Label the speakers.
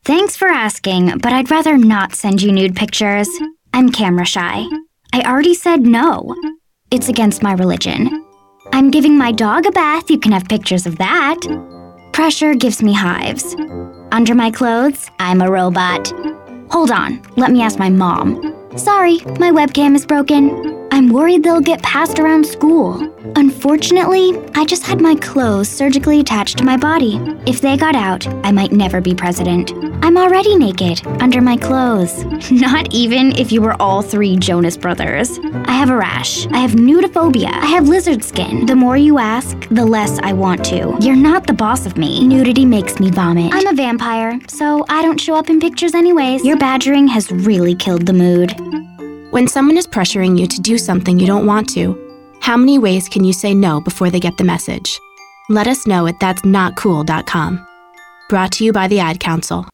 Speaker 1: Thanks for asking, but I'd rather not send you nude pictures. I'm camera shy. I already said no. It's against my religion. I'm giving my dog a bath, you can have pictures of that. Pressure gives me hives. Under my clothes, I'm a robot. Hold on, let me ask my mom. Sorry, my webcam is broken. I'm worried they'll get passed around school. Unfortunately, I just had my clothes surgically attached to my body. If they got out, I might never be president. I'm already naked, under my clothes. Not even if you were all three Jonas Brothers. I have a rash. I have nudophobia. I have lizard skin. The more you ask, the less I want to. You're not the boss of me. Nudity makes me vomit. I'm a vampire, so I don't show up in pictures anyways. Your badgering has really killed the mood.
Speaker 2: When someone is pressuring you to do something you don't want to, how many ways can you say no before they get the message? Let us know at that'snotcool.com. Brought to you by the Ad Council.